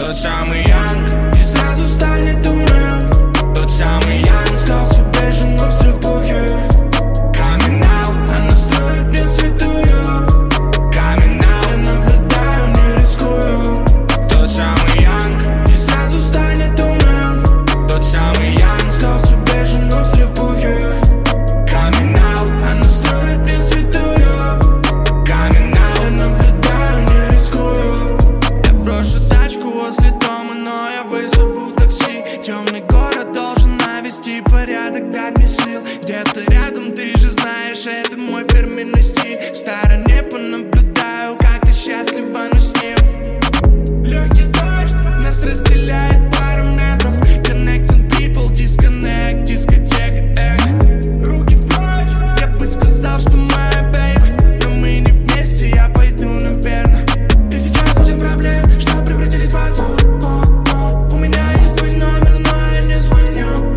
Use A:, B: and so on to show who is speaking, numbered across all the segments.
A: Тот самый Янг и сразу станет умным. Тот самый Янг искал себе жену в стрипухе. Coming out, она строит мне святую. Coming out, я наблюдаю, не рискую. Тот самый Янг и сразу станет умным. Тот самый Янг искал себе жену в стрипухе. Coming out, она строит мне святую. Coming out, я наблюдаю, не рискую. Я брошу тачку возле дома, но я вызову такси. Темный город должен навести порядок, дать мне сил. Где-то рядом, ты же знаешь, это мой фирменный стиль. В стороне понаблюдаю, как ты счастлива, но с ним. Легкий дождь нас разделяет пару метров. Connecting people, disconnect, дискотека, руки прочь, я бы сказал, что моя бейби. Но мы не вместе, я пойду, наверное. Ты сейчас один проблем, что превратились в асфальт. У меня есть твой номер, но я не звоню.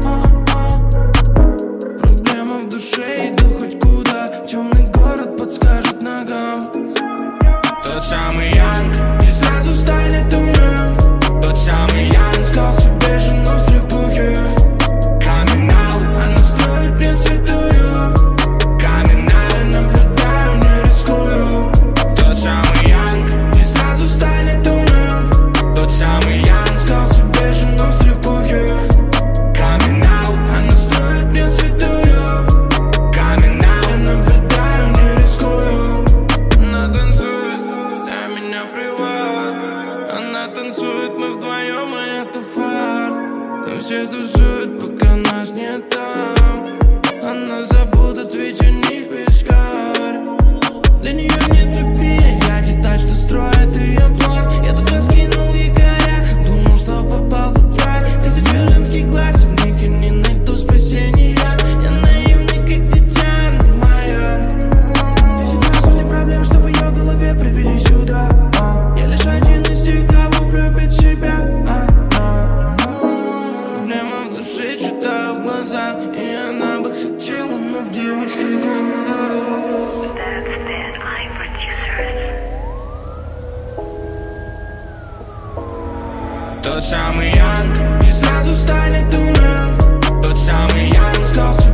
A: Проблема в душе, иду хоть куда. Темный город подскажет ногам. Тот самый Янг и сразу станет умным. Тот самый Янг искал себе жену в стрипухе. Coming out, она строит мне святую. Coming out, я наблюдаю, не рискую. Тот самый Янг и сразу станет умным. Тот самый Янг искал себе жену в стрипухе. Coming out, она строит мне святую. Coming out, я наблюдаю, не рискую. Она танцует, для меня приват. Она танцует, мы вдвоем, и это фарт. Там все тусуют, пока нас не там. Она забудет, ведь у них вискарь. Для нее нет любви, я деталь, что строит ее план. Я тут раскинул якоря, думал, что попал тут в рай. Тысячи женских глаз, в них я не найду спасения. Я наивный, как дитя, но моя. Ты сейчас у тебя проблем, что в ее голове привели сюда. Я лишь один из тех, кого влюбит в себя. Проблема в душе, читаю в глазах. И она бы хотела, но в девочке Тот самый Янг и сразу станет умным. Тот самый Янг искал себе